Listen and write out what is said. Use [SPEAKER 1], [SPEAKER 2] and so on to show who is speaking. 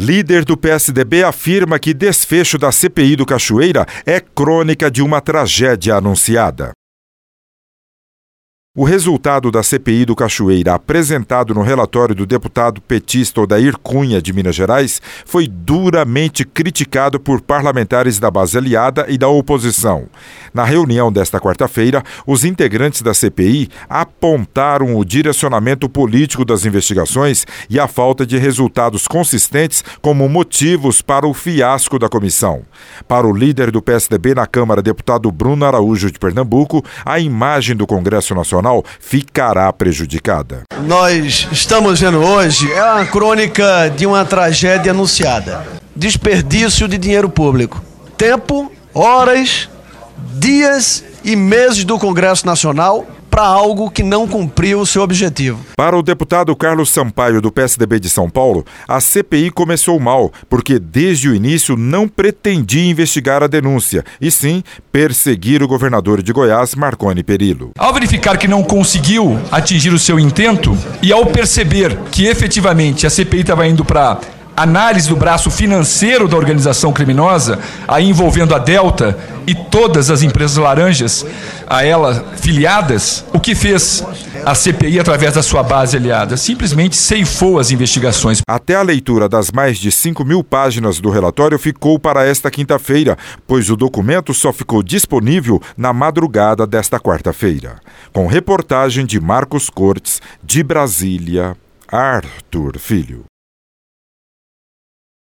[SPEAKER 1] Líder do PSDB afirma que desfecho da CPI do Cachoeira é crônica de uma tragédia anunciada. O resultado da CPI do Cachoeira, apresentado no relatório do deputado petista Odair Cunha, de Minas Gerais, foi duramente criticado por parlamentares da base aliada e da oposição. Na reunião desta quarta-feira, os integrantes da CPI apontaram o direcionamento político das investigações e a falta de resultados consistentes como motivos para o fiasco da comissão. Para o líder do PSDB na Câmara, deputado Bruno Araújo, de Pernambuco, a imagem do Congresso Nacional ficará prejudicada.
[SPEAKER 2] Nós estamos vendo hoje uma crônica de uma tragédia anunciada. Desperdício de dinheiro público. Tempo, horas, dias e meses do Congresso Nacional para algo que não cumpriu o seu objetivo.
[SPEAKER 1] Para o deputado Carlos Sampaio, do PSDB de São Paulo, a CPI começou mal, porque desde o início não pretendia investigar a denúncia, e sim perseguir o governador de Goiás, Marconi Perillo.
[SPEAKER 3] Ao verificar que não conseguiu atingir o seu intento e ao perceber que efetivamente a CPI estava indo para análise do braço financeiro da organização criminosa, aí envolvendo a Delta e todas as empresas laranjas a ela filiadas, o que fez a CPI através da sua base aliada? Simplesmente ceifou as investigações.
[SPEAKER 1] Até a leitura das mais de 5.000 páginas do relatório ficou para esta quinta-feira, pois o documento só ficou disponível na madrugada desta quarta-feira. Com reportagem de Marcos Cortes, de Brasília, Arthur Filho.